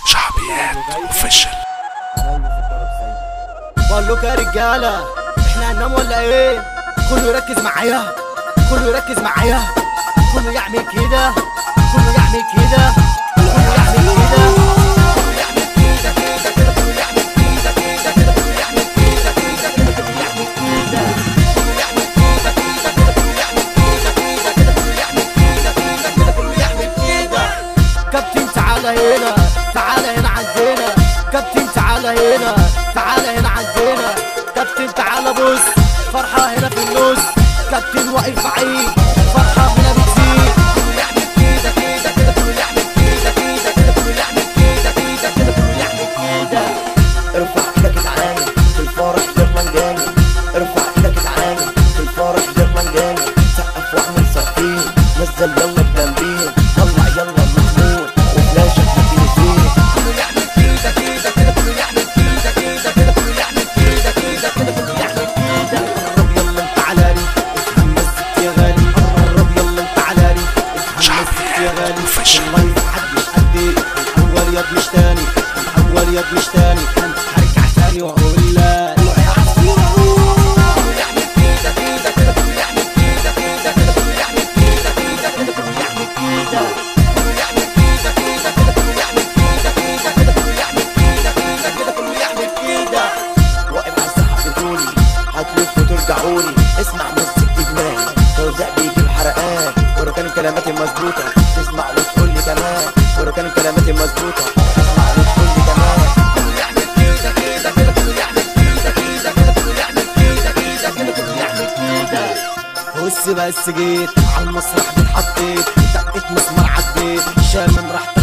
شعبيات اوفيشال. بقول لكم يا رجاله احنا هننام ولا ايه؟ كله يركز معايا، كله يركز معايا، كله يعمل كده، كله يعمل كده، كله يعمل كده، كله يعمل كده كده كده، كله يعمل كده كده كده، كله يعمل كده كده كده، كله يعمل كده، كله يعمل كده كده كده، كله يعمل كده كده كده، كله يعمل كده كده كده، كله يعمل كده. كابتن تعالى هنا، تعالى هنا عندنا، كابتن تعالى هنا، تعالى هنا عندنا، كابتن تعالى بص، فرحة هنا في النص، كابتن واقف بعيد، فرحة هنا بتزيد، كله يعمل كده كده كده، كله يعمل كده كده كده، كله يعمل كده كده كده، كله يعمل كده. ارفع ايدك اتعامل في الفرح يلا نجامل، ارفع ايدك اتعامل في الفرح يلا نجامل، سقف واعمل صفين، نزل يلا بتنبيه، طلع يلا محمود وفلاشك مكينتين، كله يعمل كده كده كده، كله يعمل كده كده كده، كله يعمل كده كده كده، كله يعمل كده. قرب يلا انت على ري، اتحمس ست يا غالي، قرب يلا انت على ري، اتحمس ست يا غالي، الله يفحد مش قدي، الاول ياض مش تاني، الاول ياض مش تاني، انا هرجع تاني واقول لك وترجعولي اسمع موسيقى دماغي، توزيع بيجيب حرقان، ولو كانت كلماتي مظبوطة تسمع وتقول لي كمان، ولو كانت كلماتي مظبوطة تسمع وتقول لي كمان، كله يعمل كده كده كده، كله يعمل كده كده كده، كله يعمل كده كده كده، كله يعمل كده. بص بس جيت على المسرح اتحطيت، دقيت مسمار عديت، شامم راح